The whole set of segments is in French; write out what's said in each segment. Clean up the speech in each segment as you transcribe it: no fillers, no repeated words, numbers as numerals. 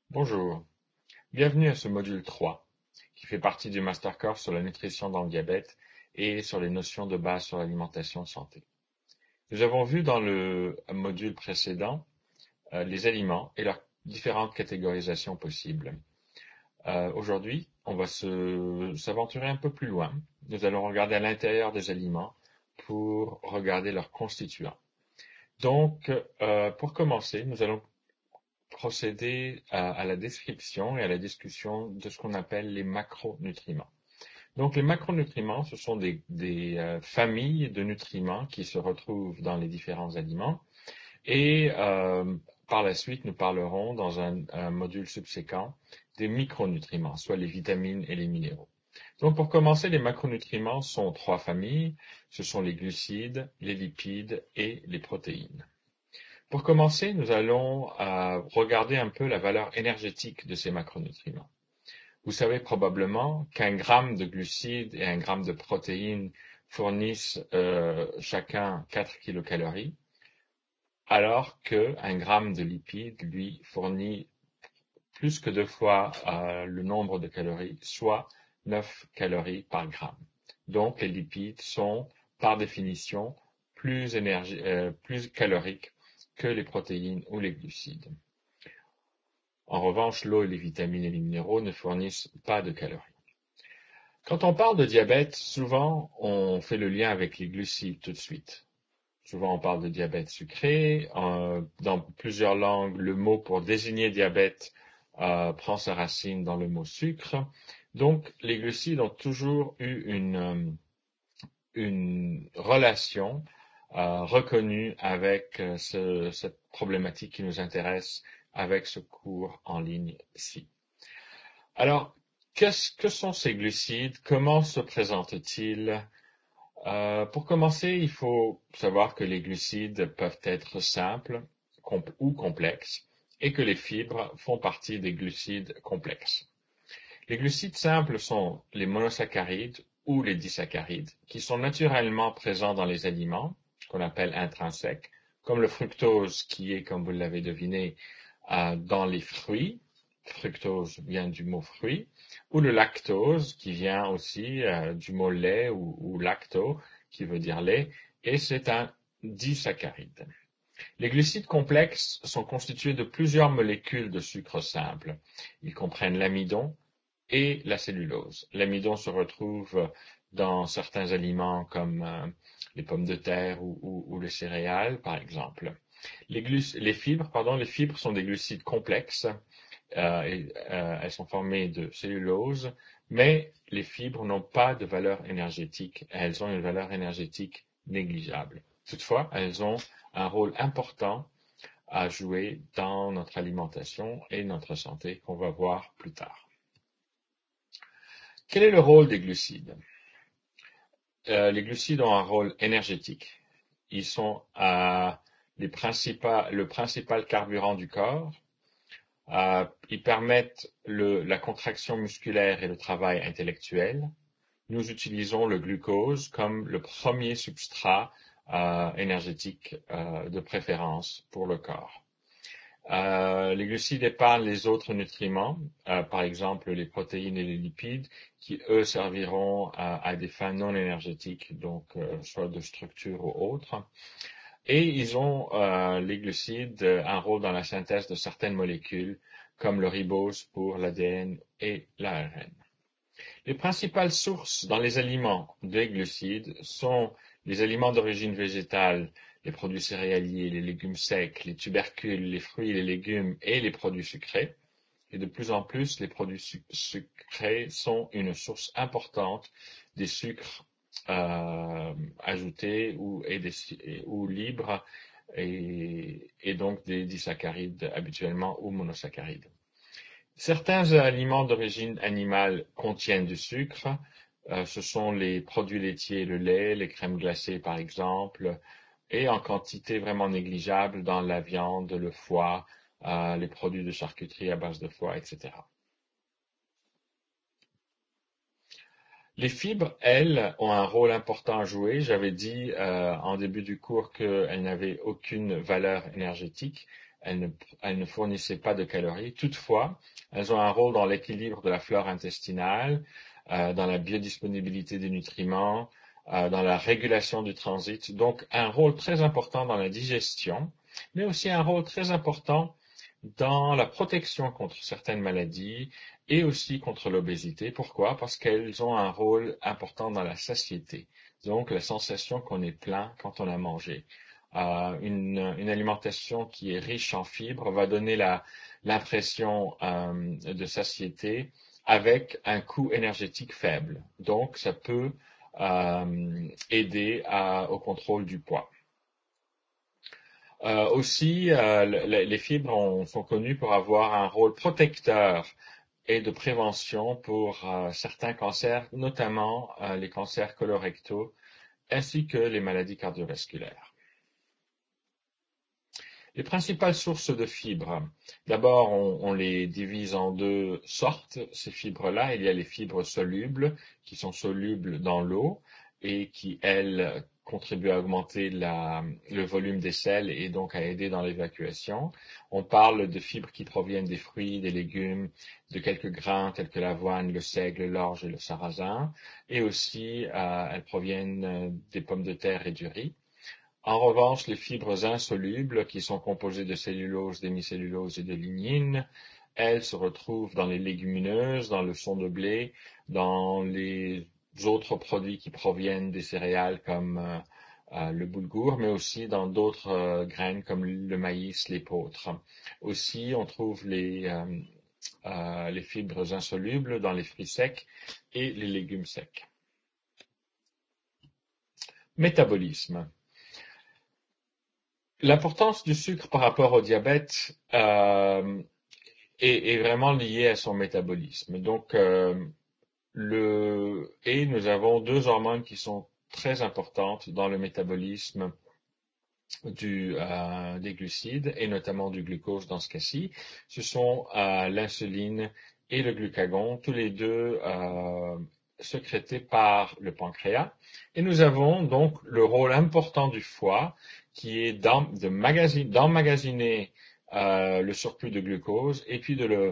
Bonjour, bienvenue à ce module 3, qui fait partie du Mastercourse sur la nutrition dans le diabète et sur les notions de base sur l'alimentation santé. Nous avons vu dans le module précédent les aliments et leurs différentes catégorisations possibles. Aujourd'hui, on va s'aventurer un peu plus loin. Nous allons regarder à l'intérieur des aliments pour regarder leurs constituants. Donc, pour commencer, nous allons procéder à la description et à la discussion de ce qu'on appelle les macronutriments. Donc les macronutriments, ce sont des familles de nutriments qui se retrouvent dans les différents aliments et par la suite, nous parlerons dans un module subséquent des micronutriments, soit les vitamines et les minéraux. Donc pour commencer, les macronutriments sont trois familles, ce sont les glucides, les lipides et les protéines. Pour commencer, nous allons regarder un peu la valeur énergétique de ces macronutriments. Vous savez probablement qu'un gramme de glucides et un gramme de protéines fournissent chacun 4 kilocalories, alors qu'un gramme de lipides, lui, fournit plus que deux fois le nombre de calories, soit 9 calories par gramme. Donc, les lipides sont, par définition, plus caloriques que les protéines ou les glucides. En revanche, l'eau et les vitamines et les minéraux ne fournissent pas de calories. Quand on parle de diabète, souvent on fait le lien avec les glucides tout de suite. Souvent on parle de diabète sucré. Dans plusieurs langues, le mot pour désigner diabète prend sa racine dans le mot sucre. Donc les glucides ont toujours eu une relation reconnue avec cette problématique qui nous intéresse avec ce cours en ligne-ci. Alors, que sont ces glucides? Comment se présentent-ils? Pour commencer, il faut savoir que les glucides peuvent être simples ou complexes et que les fibres font partie des glucides complexes. Les glucides simples sont les monosaccharides ou les disaccharides qui sont naturellement présents dans les aliments, qu'on appelle intrinsèques, comme le fructose qui est, comme vous l'avez deviné, dans les fruits. Fructose vient du mot fruit, ou le lactose qui vient aussi du mot lait ou lacto qui veut dire lait, et c'est un disaccharide. Les glucides complexes sont constitués de plusieurs molécules de sucre simple. Ils comprennent l'amidon et la cellulose. L'amidon se retrouve dans certains aliments comme les pommes de terre ou les céréales, par exemple. Les fibres sont des glucides complexes. Elles sont formées de cellulose, mais les fibres n'ont pas de valeur énergétique. Elles ont une valeur énergétique négligeable. Toutefois, elles ont un rôle important à jouer dans notre alimentation et notre santé qu'on va voir plus tard. Quel est le rôle des glucides? Les glucides ont un rôle énergétique. Ils sont le principal carburant du corps. Ils permettent la contraction musculaire et le travail intellectuel. Nous utilisons le glucose comme le premier substrat énergétique de préférence pour le corps. Les glucides épargnent les autres nutriments, par exemple les protéines et les lipides, qui eux serviront à des fins non énergétiques, donc soit de structure ou autre. Et ils ont, les glucides, un rôle dans la synthèse de certaines molécules, comme le ribose pour l'ADN et l'ARN. Les principales sources dans les aliments des glucides sont les aliments d'origine végétale, les produits céréaliers, les légumes secs, les tubercules, les fruits, les légumes et les produits sucrés. Et de plus en plus, les produits sucrés sont une source importante des sucres ajoutés ou libres et donc des disaccharides habituellement ou monosaccharides. Certains aliments d'origine animale contiennent du sucre. Ce sont les produits laitiers, le lait, les crèmes glacées par exemple, et en quantité vraiment négligeable dans la viande, le foie, les produits de charcuterie à base de foie, etc. Les fibres, elles, ont un rôle important à jouer. J'avais dit en début du cours qu'elles n'avaient aucune valeur énergétique, elles ne fournissaient pas de calories. Toutefois, elles ont un rôle dans l'équilibre de la flore intestinale, dans la biodisponibilité des nutriments, dans la régulation du transit. Donc, un rôle très important dans la digestion, mais aussi un rôle très important dans la protection contre certaines maladies et aussi contre l'obésité. Pourquoi? Parce qu'elles ont un rôle important dans la satiété. Donc, la sensation qu'on est plein quand on a mangé. Une alimentation qui est riche en fibres va donner l'impression de satiété avec un coût énergétique faible. Donc, ça peut aider au contrôle du poids. Aussi, les fibres sont connues pour avoir un rôle protecteur et de prévention pour certains cancers, notamment les cancers colorectaux, ainsi que les maladies cardiovasculaires. Les principales sources de fibres. D'abord, on les divise en deux sortes, ces fibres-là. Il y a les fibres solubles, qui sont solubles dans l'eau et qui, elles, contribuent à augmenter le volume des selles et donc à aider dans l'évacuation. On parle de fibres qui proviennent des fruits, des légumes, de quelques grains tels que l'avoine, le seigle, l'orge et le sarrasin. Et aussi, elles proviennent des pommes de terre et du riz. En revanche, les fibres insolubles, qui sont composées de cellulose, d'hémicellulose et de lignine, elles se retrouvent dans les légumineuses, dans le son de blé, dans les autres produits qui proviennent des céréales comme le boulgour, mais aussi dans d'autres graines comme le maïs, l'épeautre. Aussi, on trouve les fibres insolubles dans les fruits secs et les légumes secs. Métabolisme. L'importance du sucre par rapport au diabète est vraiment liée à son métabolisme. Donc, nous avons deux hormones qui sont très importantes dans le métabolisme des glucides et notamment du glucose dans ce cas-ci. Ce sont l'insuline et le glucagon, tous les deux sécrétés par le pancréas. Et nous avons donc le rôle important du foie qui est d'emmagasiner le surplus de glucose et puis de le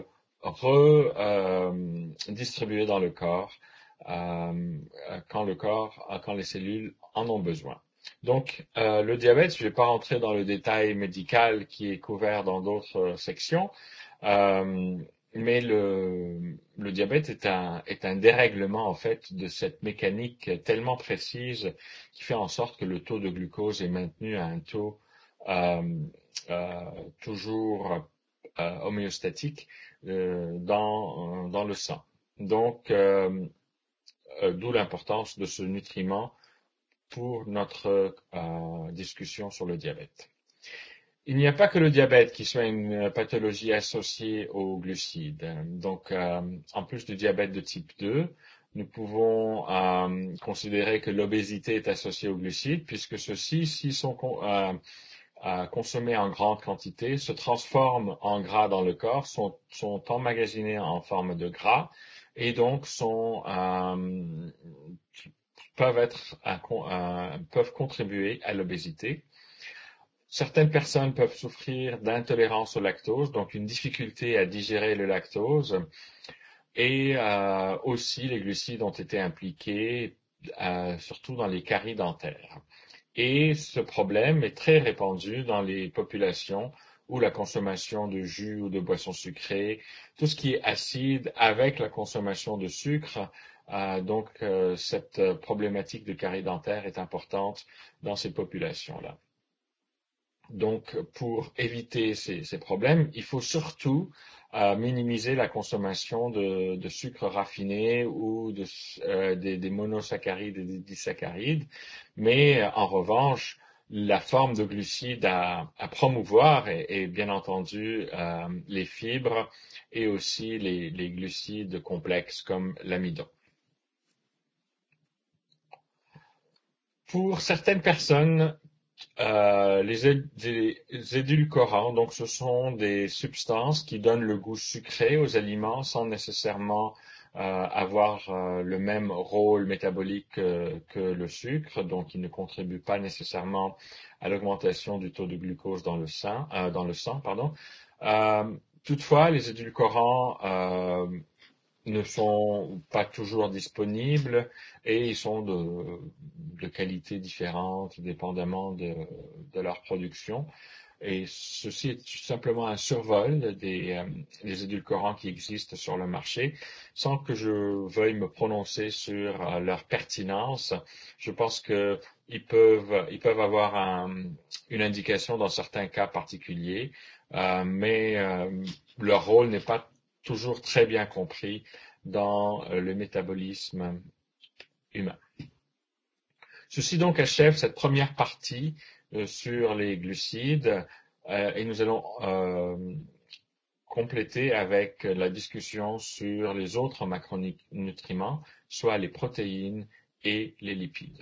redistribuer dans le corps quand les cellules en ont besoin. Donc, le diabète, je ne vais pas rentrer dans le détail médical qui est couvert dans d'autres sections, mais le diabète est un dérèglement en fait de cette mécanique tellement précise qui fait en sorte que le taux de glucose est maintenu à un taux euh, toujours homéostatique dans le sang. Donc, d'où l'importance de ce nutriment pour notre discussion sur le diabète. Il n'y a pas que le diabète qui soit une pathologie associée aux glucides. Donc, en plus du diabète de type 2, nous pouvons considérer que l'obésité est associée aux glucides, puisque ceux-ci, s'ils sont consommés en grande quantité, se transforment en gras dans le corps, sont emmagasinés en forme de gras, et donc peuvent contribuer à l'obésité. Certaines personnes peuvent souffrir d'intolérance au lactose, donc une difficulté à digérer le lactose. Et aussi, les glucides ont été impliqués, surtout dans les caries dentaires. Et ce problème est très répandu dans les populations où la consommation de jus ou de boissons sucrées, tout ce qui est acide avec la consommation de sucre, donc cette problématique de carie dentaire est importante dans ces populations-là. Donc, pour éviter ces problèmes, il faut surtout minimiser la consommation de sucre raffiné ou des monosaccharides et des disaccharides. Mais en revanche, la forme de glucides à promouvoir est bien entendu les fibres et aussi les glucides complexes comme l'amidon. Pour certaines personnes, les édulcorants, donc ce sont des substances qui donnent le goût sucré aux aliments sans nécessairement avoir le même rôle métabolique que le sucre, donc ils ne contribuent pas nécessairement à l'augmentation du taux de glucose dans le sang, pardon. Toutefois, les édulcorants ne sont pas toujours disponibles et ils sont de qualité différente, dépendamment de leur production. Et ceci est tout simplement un survol des édulcorants qui existent sur le marché, sans que je veuille me prononcer sur leur pertinence. Je pense que ils peuvent avoir une indication dans certains cas particuliers, mais leur rôle n'est pas toujours très bien compris dans le métabolisme humain. Ceci donc achève cette première partie sur les glucides et nous allons compléter avec la discussion sur les autres macronutriments, soit les protéines et les lipides.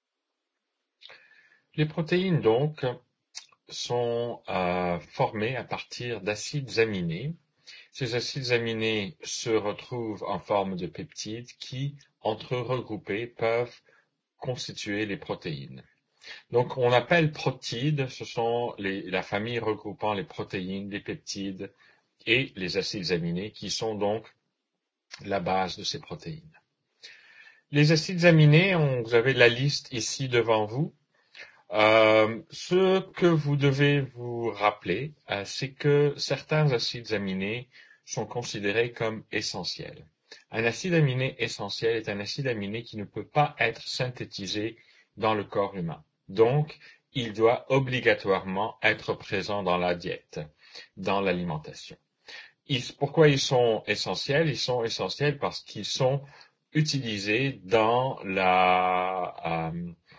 Les protéines donc sont formées à partir d'acides aminés. Ces acides aminés se retrouvent en forme de peptides qui, entre eux regroupés, peuvent constituer les protéines. Donc, on appelle protides, ce sont la famille regroupant les protéines, les peptides et les acides aminés qui sont donc la base de ces protéines. Les acides aminés, vous avez la liste ici devant vous. Ce que vous devez vous rappeler, c'est que certains acides aminés sont considérés comme essentiels. Un acide aminé essentiel est un acide aminé qui ne peut pas être synthétisé dans le corps humain. Donc, il doit obligatoirement être présent dans la diète, dans l'alimentation. Pourquoi ils sont essentiels? Ils sont essentiels parce qu'ils sont utilisés dans la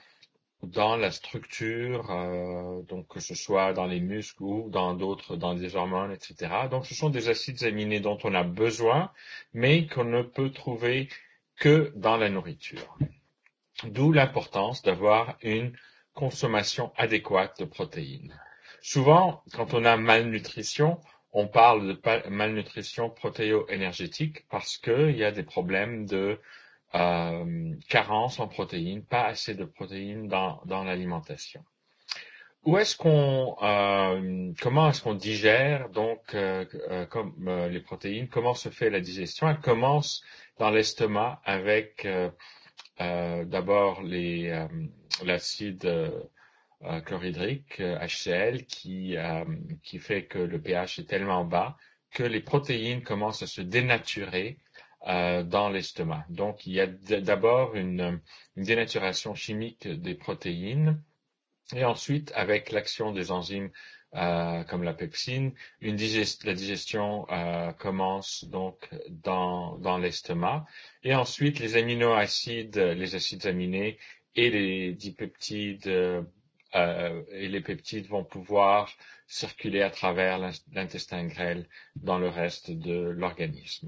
structure, donc que ce soit dans les muscles ou dans des hormones, etc. Donc, ce sont des acides aminés dont on a besoin, mais qu'on ne peut trouver que dans la nourriture. D'où l'importance d'avoir une consommation adéquate de protéines. Souvent, quand on a malnutrition, on parle de malnutrition protéo-énergétique parce qu'il y a des problèmes de carence en protéines, pas assez de protéines dans l'alimentation. Comment est-ce qu'on digère donc les protéines? Comment se fait la digestion? Elle commence dans l'estomac avec d'abord l'acide chlorhydrique HCl qui fait que le pH est tellement bas que les protéines commencent à se dénaturer dans l'estomac. Donc, il y a d'abord une dénaturation chimique des protéines et ensuite, avec l'action des enzymes comme la pepsine, la digestion commence donc dans l'estomac. Et ensuite, les aminoacides, les acides aminés et les dipeptides et les peptides vont pouvoir circuler à travers l'intestin grêle dans le reste de l'organisme.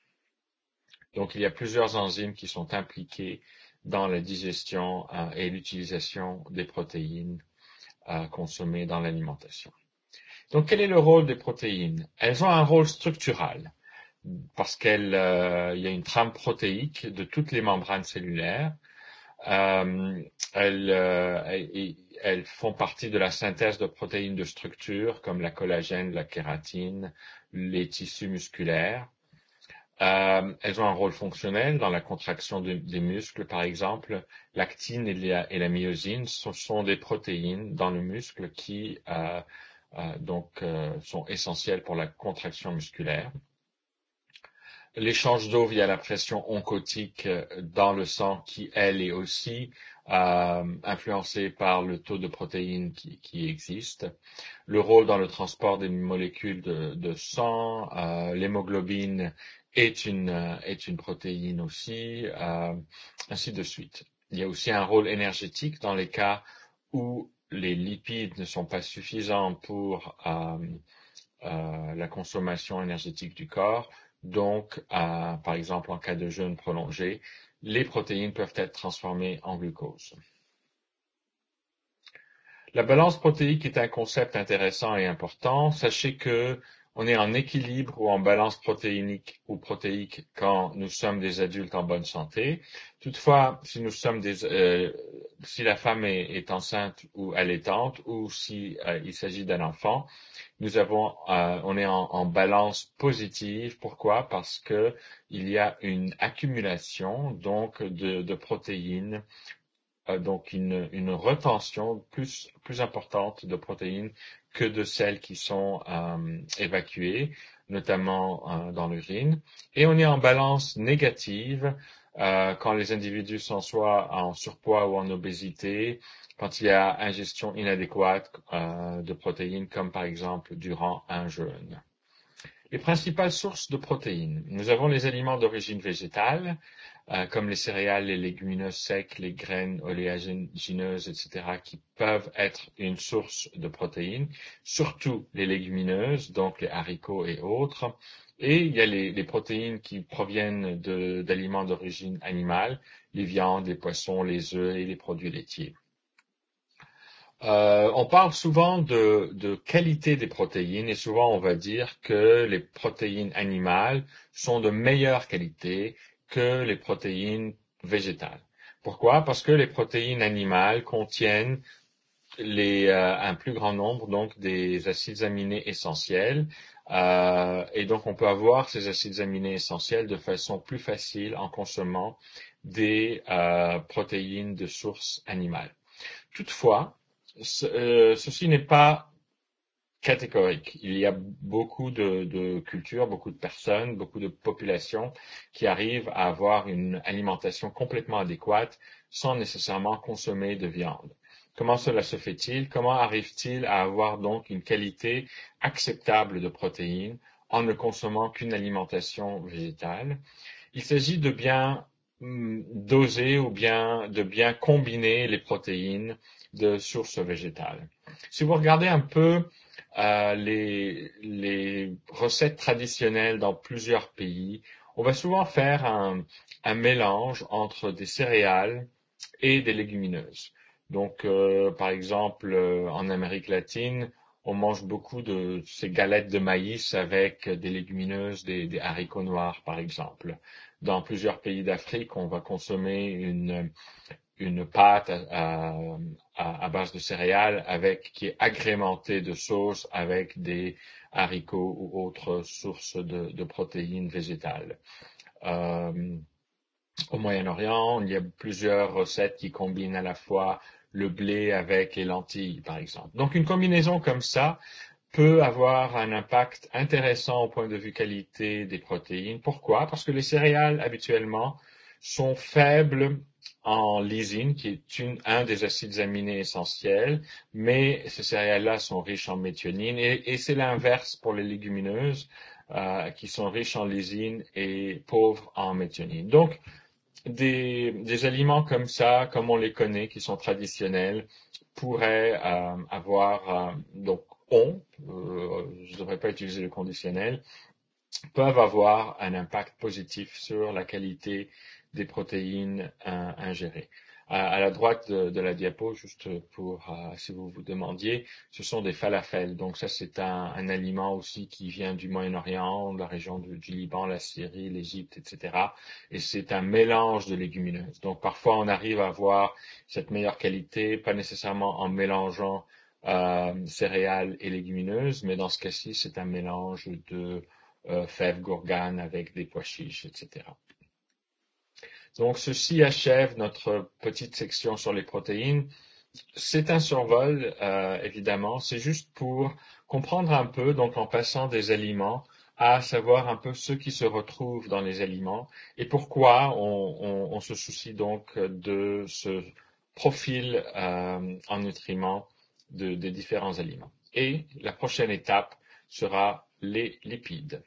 Donc, il y a plusieurs enzymes qui sont impliquées dans la digestion et l'utilisation des protéines consommées dans l'alimentation. Donc, quel est le rôle des protéines? Elles ont un rôle structural parce qu'il y a une trame protéique de toutes les membranes cellulaires. Elles font partie de la synthèse de protéines de structure comme la collagène, la kératine, les tissus musculaires. Elles ont un rôle fonctionnel dans la contraction des muscles, par exemple. L'actine et la myosine, ce sont des protéines dans le muscle qui sont essentielles pour la contraction musculaire. L'échange d'eau via la pression oncotique dans le sang, qui elle est aussi influencée par le taux de protéines qui existe. Le rôle dans le transport des molécules de sang, l'hémoglobine est une protéine aussi, ainsi de suite. Il y a aussi un rôle énergétique dans les cas où les lipides ne sont pas suffisants pour la consommation énergétique du corps. Donc, par exemple, en cas de jeûne prolongé, les protéines peuvent être transformées en glucose. La balance protéique est un concept intéressant et important. Sachez que on est en équilibre ou en balance protéinique ou protéique quand nous sommes des adultes en bonne santé. Toutefois, si la femme est enceinte ou allaitante ou si il s'agit d'un enfant, on est en balance positive. Pourquoi? Parce que il y a une accumulation donc de protéines, donc une retention plus importante de protéines que de celles qui sont évacuées, notamment dans l'urine. Et on est en balance négative quand les individus sont soit en surpoids ou en obésité, quand il y a ingestion inadéquate de protéines, comme par exemple durant un jeûne. Les principales sources de protéines. Nous avons les aliments d'origine végétale, comme les céréales, les légumineuses secs, les graines oléagineuses, etc., qui peuvent être une source de protéines, surtout les légumineuses, donc les haricots et autres. Et il y a les protéines qui proviennent d'aliments d'origine animale, les viandes, les poissons, les œufs et les produits laitiers. On parle souvent de qualité des protéines et souvent on va dire que les protéines animales sont de meilleure qualité que les protéines végétales. Pourquoi? Parce que les protéines animales contiennent un plus grand nombre donc des acides aminés essentiels et donc on peut avoir ces acides aminés essentiels de façon plus facile en consommant des protéines de source animale. Toutefois, ceci n'est pas catégorique. Il y a beaucoup de cultures, beaucoup de personnes, beaucoup de populations qui arrivent à avoir une alimentation complètement adéquate sans nécessairement consommer de viande. Comment cela se fait-il? Comment arrive-t-il à avoir donc une qualité acceptable de protéines en ne consommant qu'une alimentation végétale? Il s'agit de bien doser ou bien de bien combiner les protéines de sources végétales. Si vous regardez un peu les recettes traditionnelles dans plusieurs pays, on va souvent faire un mélange entre des céréales et des légumineuses. Donc, par exemple, en Amérique latine, on mange beaucoup de ces galettes de maïs avec des légumineuses, des haricots noirs, par exemple. Dans plusieurs pays d'Afrique, on va consommer une pâte à base de céréales qui est agrémentée de sauce avec des haricots ou autres sources de protéines végétales. Euh, Au Moyen-Orient, il y a plusieurs recettes qui combinent à la fois le blé avec les lentilles, par exemple. Donc une combinaison comme ça peut avoir un impact intéressant au point de vue qualité des protéines. Pourquoi? Parce que les céréales, habituellement, sont faibles en lysine, qui est un des acides aminés essentiels, mais ces céréales-là sont riches en méthionine, et c'est l'inverse pour les légumineuses, qui sont riches en lysine et pauvres en méthionine. Donc, des aliments comme ça, comme on les connaît, qui sont traditionnels, pourraient avoir, donc je ne devrais pas utiliser le conditionnel, peuvent avoir un impact positif sur la qualité des protéines ingérées. À la droite de la diapo, juste pour si vous vous demandiez, ce sont des falafels. Donc ça, c'est un aliment aussi qui vient du Moyen-Orient, de la région du Liban, la Syrie, l'Égypte, etc. Et c'est un mélange de légumineuses. Donc parfois, on arrive à avoir cette meilleure qualité, pas nécessairement en mélangeant céréales et légumineuses, mais dans ce cas-ci, c'est un mélange de fèves gourganes avec des pois chiches, etc. Donc, ceci achève notre petite section sur les protéines. C'est un survol, évidemment. C'est juste pour comprendre un peu, donc en passant des aliments, à savoir un peu ce qui se retrouve dans les aliments et pourquoi on se soucie donc de ce profil en nutriments des différents aliments. Et la prochaine étape sera les lipides.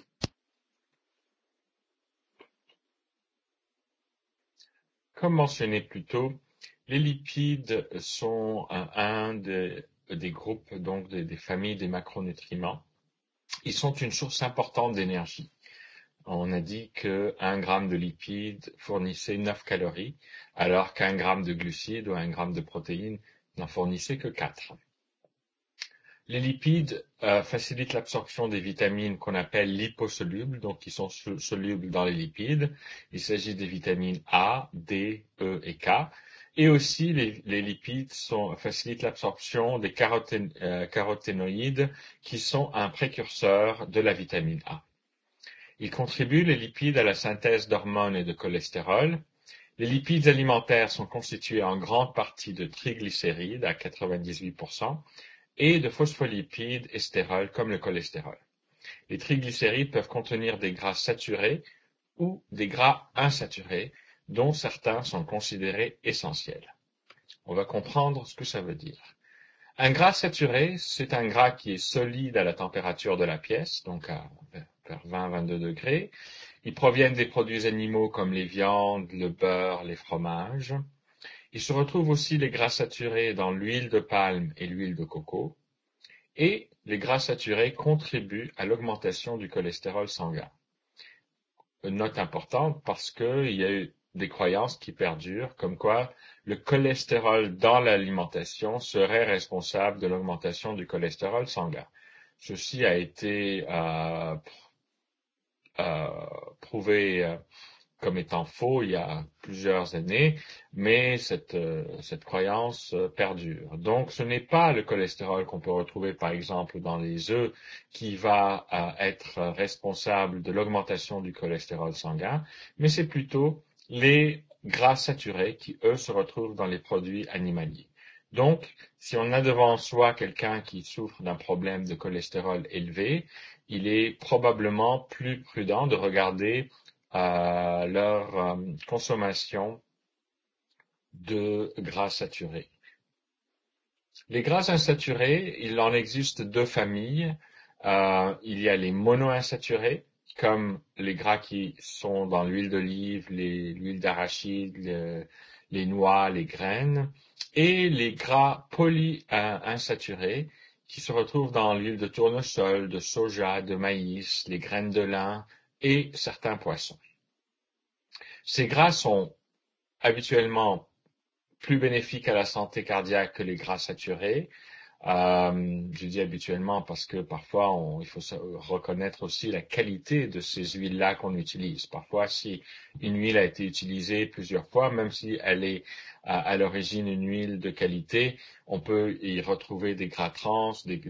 Comme mentionné plus tôt, les lipides sont un des groupes, donc des familles des macronutriments. Ils sont une source importante d'énergie. On a dit que 1 gramme de lipides fournissait 9 calories, alors qu'un gramme de glucides ou 1 gramme de protéines n'en fournissait que 4. Les lipides facilitent l'absorption des vitamines qu'on appelle liposolubles, donc qui sont solubles dans les lipides. Il s'agit des vitamines A, D, E et K. Et aussi, les lipides facilitent l'absorption des caroténoïdes, qui sont un précurseur de la vitamine A. Ils contribuent, les lipides, à la synthèse d'hormones et de cholestérol. Les lipides alimentaires sont constitués en grande partie de triglycérides à 98%, et de phospholipides et stérols comme le cholestérol. Les triglycérides peuvent contenir des gras saturés ou des gras insaturés, dont certains sont considérés essentiels. On va comprendre ce que ça veut dire. Un gras saturé, c'est un gras qui est solide à la température de la pièce, donc vers 20-22 degrés. Ils proviennent des produits animaux comme les viandes, le beurre, les fromages. Il se retrouve aussi les gras saturés dans l'huile de palme et l'huile de coco. Et les gras saturés contribuent à l'augmentation du cholestérol sanguin. Une note importante parce qu'il y a eu des croyances qui perdurent, comme quoi le cholestérol dans l'alimentation serait responsable de l'augmentation du cholestérol sanguin. Ceci a été prouvé comme étant faux il y a plusieurs années, mais cette croyance perdure. Donc, ce n'est pas le cholestérol qu'on peut retrouver, par exemple, dans les œufs qui va être responsable de l'augmentation du cholestérol sanguin, mais c'est plutôt les gras saturés qui, eux, se retrouvent dans les produits animaliers. Donc, si on a devant soi quelqu'un qui souffre d'un problème de cholestérol élevé, il est probablement plus prudent de regarder leur consommation de gras saturés. Les gras insaturés, il en existe deux familles. Il y a les monoinsaturés, comme les gras qui sont dans l'huile d'olive, l'huile d'arachide, les noix, les graines, et les gras polyinsaturés, qui se retrouvent dans l'huile de tournesol, de soja, de maïs, les graines de lin et certains poissons. Ces gras sont habituellement plus bénéfiques à la santé cardiaque que les gras saturés. Je dis habituellement parce que parfois il faut reconnaître aussi la qualité de ces huiles-là qu'on utilise. Parfois, si une huile a été utilisée plusieurs fois, même si elle est à l'origine une huile de qualité, on peut y retrouver des gras trans,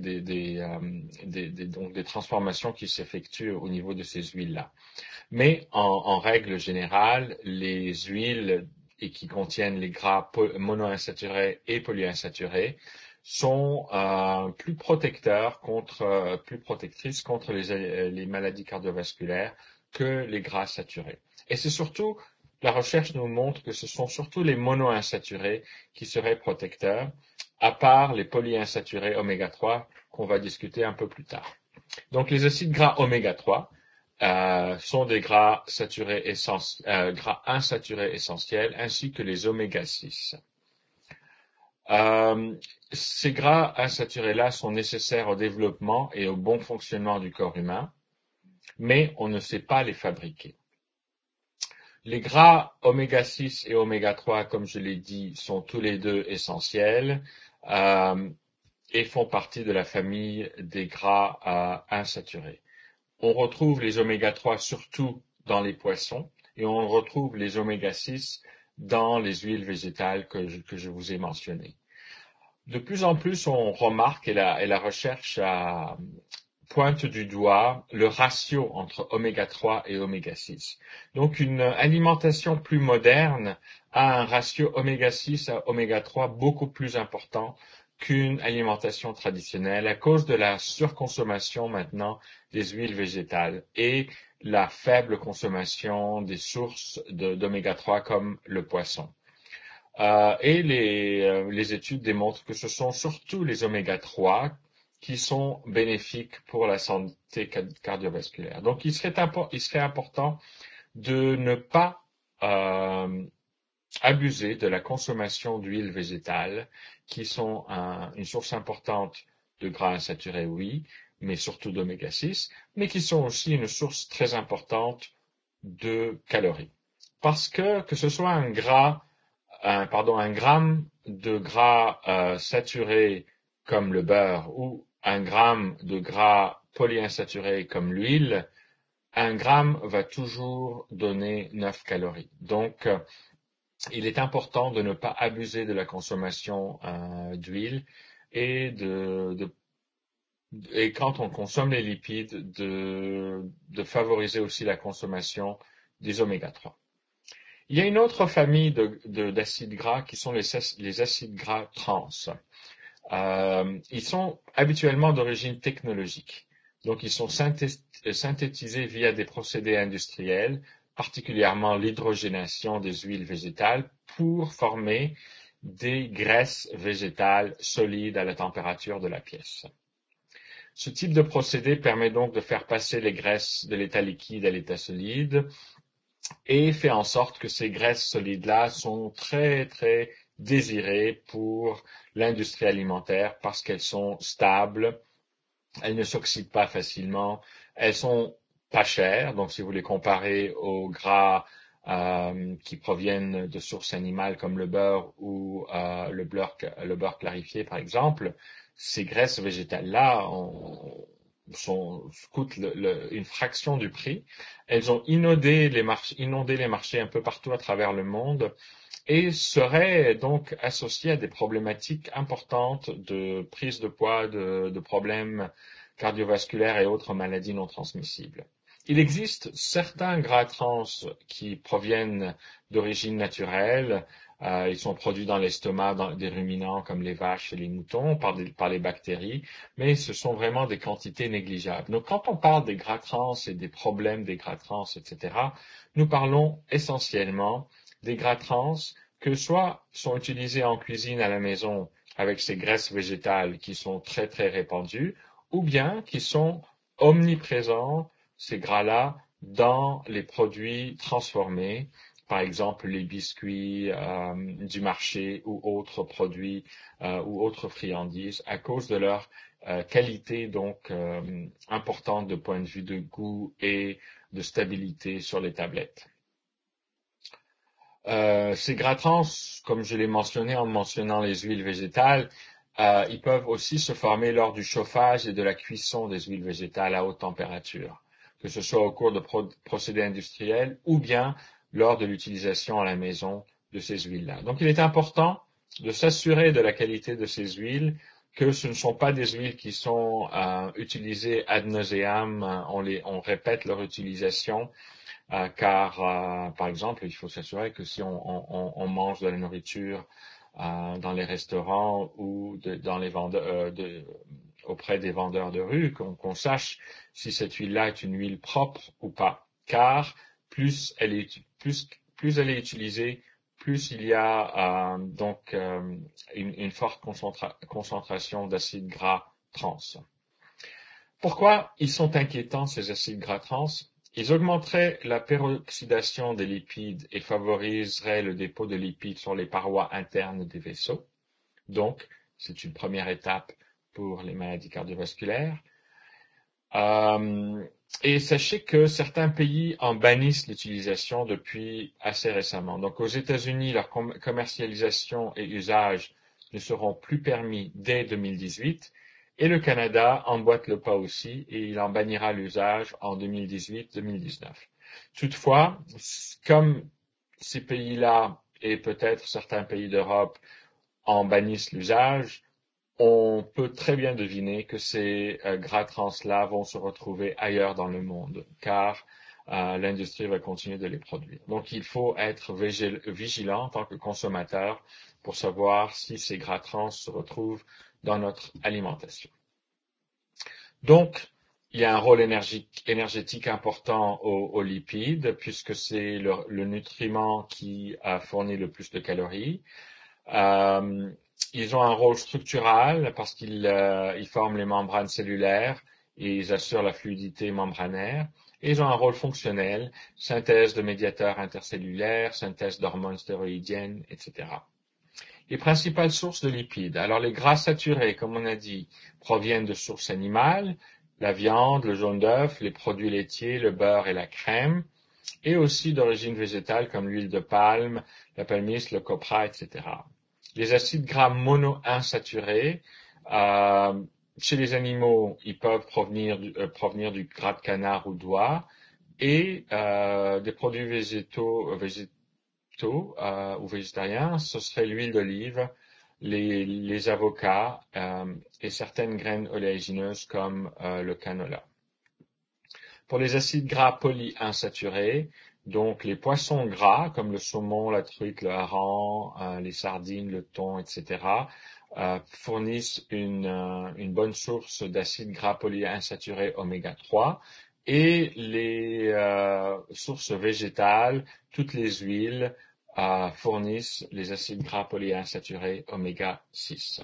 donc des transformations qui s'effectuent au niveau de ces huiles-là. Mais en règle générale, les huiles qui contiennent les gras monoinsaturés et polyinsaturés sont plus protectrices contre les maladies cardiovasculaires que les gras saturés. Et c'est surtout, la recherche nous montre que ce sont surtout les monoinsaturés qui seraient protecteurs, à part les polyinsaturés oméga 3 qu'on va discuter un peu plus tard. Donc les acides gras oméga 3 sont des gras insaturés essentiels, ainsi que les oméga 6. Ces gras insaturés-là sont nécessaires au développement et au bon fonctionnement du corps humain, mais on ne sait pas les fabriquer. Les gras oméga 6 et oméga 3, comme je l'ai dit, sont tous les deux essentiels et font partie de la famille des gras insaturés. On retrouve les oméga 3 surtout dans les poissons et on retrouve les oméga 6 dans les huiles végétales que je vous ai mentionnées. De plus en plus, on remarque, et la recherche pointe du doigt le ratio entre oméga 3 et oméga 6. Donc, une alimentation plus moderne a un ratio oméga 6 à oméga 3 beaucoup plus important qu'une alimentation traditionnelle à cause de la surconsommation maintenant des huiles végétales et la faible consommation des sources d'oméga 3 comme le poisson. Et les études démontrent que ce sont surtout les oméga 3 qui sont bénéfiques pour la santé cardiovasculaire. Donc, il serait important de ne pas abuser de la consommation d'huiles végétales, qui sont une source importante de gras insaturés, oui, mais surtout d'oméga 6, mais qui sont aussi une source très importante de calories. Parce que ce soit un gramme de gras saturé comme le beurre ou un gramme de gras polyinsaturé comme l'huile, un gramme va toujours donner 9 calories. Donc, il est important de ne pas abuser de la consommation d'huile et et quand on consomme les lipides, de favoriser aussi la consommation des oméga 3. Il y a une autre famille d'acides gras qui sont les acides gras trans. Ils sont habituellement d'origine technologique. Donc, ils sont synthétisés via des procédés industriels, particulièrement l'hydrogénation des huiles végétales, pour former des graisses végétales solides à la température de la pièce. Ce type de procédé permet donc de faire passer les graisses de l'état liquide à l'état solide et fait en sorte que ces graisses solides-là sont très, très désirées pour l'industrie alimentaire parce qu'elles sont stables, elles ne s'oxydent pas facilement, elles sont pas chères. Donc, si vous les comparez aux gras qui proviennent de sources animales comme le beurre ou le beurre clarifié, par exemple, ces graisses végétales-là coûtent une fraction du prix. Elles ont inondé les marchés un peu partout à travers le monde et seraient donc associées à des problématiques importantes de prise de poids, de problèmes cardiovasculaires et autres maladies non transmissibles. Il existe certains gras trans qui proviennent d'origine naturelle. Ils sont produits dans l'estomac des ruminants comme les vaches et les moutons par les bactéries, mais ce sont vraiment des quantités négligeables. Donc quand on parle des gras trans et des problèmes des gras trans, etc., nous parlons essentiellement des gras trans que soit sont utilisés en cuisine à la maison avec ces graisses végétales qui sont très très répandues, ou bien qui sont omniprésents, ces gras-là, dans les produits transformés, par exemple les biscuits du marché ou autres produits ou autres friandises, à cause de leur qualité donc importante de point de vue de goût et de stabilité sur les tablettes. Ces gras trans, comme je l'ai mentionné en mentionnant les huiles végétales, ils peuvent aussi se former lors du chauffage et de la cuisson des huiles végétales à haute température, que ce soit au cours de procédés industriels ou bien lors de l'utilisation à la maison de ces huiles-là. Donc il est important de s'assurer de la qualité de ces huiles, que ce ne sont pas des huiles qui sont utilisées ad nauseam, on répète leur utilisation, car, par exemple, il faut s'assurer que si on mange de la nourriture dans les restaurants ou dans les vendeurs, auprès des vendeurs de rue, qu'on sache si cette huile-là est une huile propre ou pas. Car plus elle est utilisée, plus il y a donc une forte concentration d'acides gras trans. Pourquoi ils sont inquiétants, ces acides gras trans? Ils augmenteraient la peroxydation des lipides et favoriseraient le dépôt de lipides sur les parois internes des vaisseaux. Donc, c'est une première étape pour les maladies cardiovasculaires. Et sachez que certains pays en bannissent l'utilisation depuis assez récemment. Donc, aux États-Unis, leur commercialisation et usage ne seront plus permis dès 2018. Et le Canada emboîte le pas aussi et il en bannira l'usage en 2018-2019. Toutefois, comme ces pays-là et peut-être certains pays d'Europe en bannissent l'usage, on peut très bien deviner que ces gras trans-là vont se retrouver ailleurs dans le monde, car l'industrie va continuer de les produire. Donc il faut être vigilant en tant que consommateur pour savoir si ces gras trans se retrouvent dans notre alimentation. Donc, il y a un rôle énergétique important aux lipides, puisque c'est le nutriment qui fournit le plus de calories. Ils ont un rôle structural parce qu'ils forment les membranes cellulaires et ils assurent la fluidité membranaire. Et ils ont un rôle fonctionnel, synthèse de médiateurs intercellulaires, synthèse d'hormones stéroïdiennes, etc. Les principales sources de lipides. Alors les gras saturés, comme on a dit, proviennent de sources animales, la viande, le jaune d'œuf, les produits laitiers, le beurre et la crème, et aussi d'origine végétale comme l'huile de palme, la palmiste, le copra, etc. Les acides gras monoinsaturés chez les animaux, ils peuvent provenir du gras de canard ou d'oie et des produits ou végétariens, ce serait l'huile d'olive, les avocats et certaines graines oléagineuses comme le canola. Pour les acides gras polyinsaturés, donc les poissons gras comme le saumon, la truite, le hareng, les sardines, le thon, etc., fournissent une bonne source d'acides gras polyinsaturés oméga 3 et les sources végétales, toutes les huiles, fournissent les acides gras polyinsaturés oméga 6.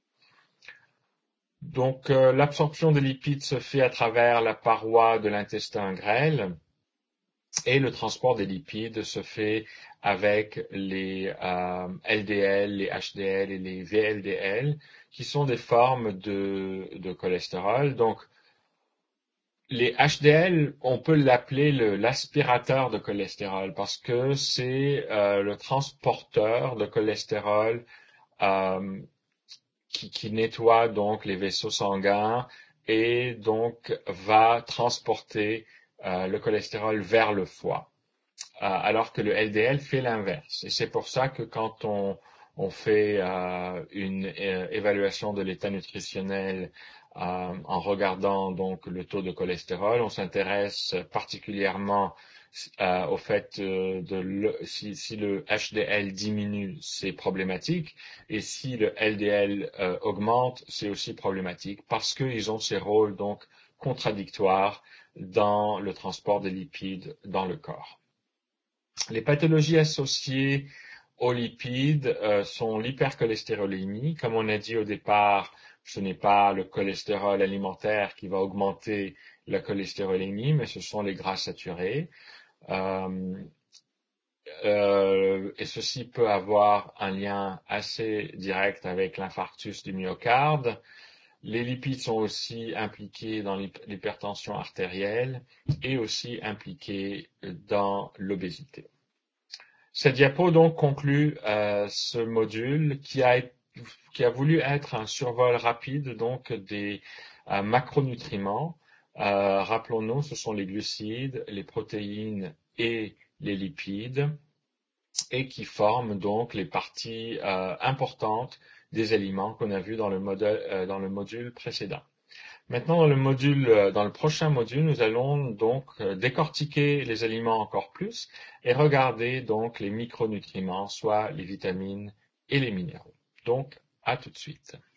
Donc, l'absorption des lipides se fait à travers la paroi de l'intestin grêle et le transport des lipides se fait avec les LDL, les HDL et les VLDL, qui sont des formes de cholestérol. Donc, les HDL, on peut l'appeler l'aspirateur de cholestérol parce que c'est le transporteur de cholestérol euh, qui nettoie donc les vaisseaux sanguins et donc va transporter le cholestérol vers le foie, alors que le LDL fait l'inverse. Et c'est pour ça que quand on fait une évaluation de l'état nutritionnel en regardant donc le taux de cholestérol, on s'intéresse particulièrement au fait si le HDL diminue, c'est problématique, et si le LDL augmente, c'est aussi problématique parce qu'ils ont ces rôles donc contradictoires dans le transport des lipides dans le corps. Les pathologies associées aux lipides sont l'hypercholestérolémie. Comme on a dit au départ, ce n'est pas le cholestérol alimentaire qui va augmenter la cholestérolémie, mais ce sont les gras saturés. Euh, et ceci peut avoir un lien assez direct avec l'infarctus du myocarde. Les lipides sont aussi impliqués dans l'hypertension artérielle et aussi impliqués dans l'obésité. Cette diapo donc conclut ce module qui a voulu être un survol rapide donc des macronutriments. Rappelons-nous, ce sont les glucides, les protéines et les lipides et qui forment donc les parties importantes des aliments qu'on a vus dans dans le module précédent. Maintenant, dans le prochain module, nous allons donc décortiquer les aliments encore plus et regarder donc les micronutriments, soit les vitamines et les minéraux. Donc, à tout de suite.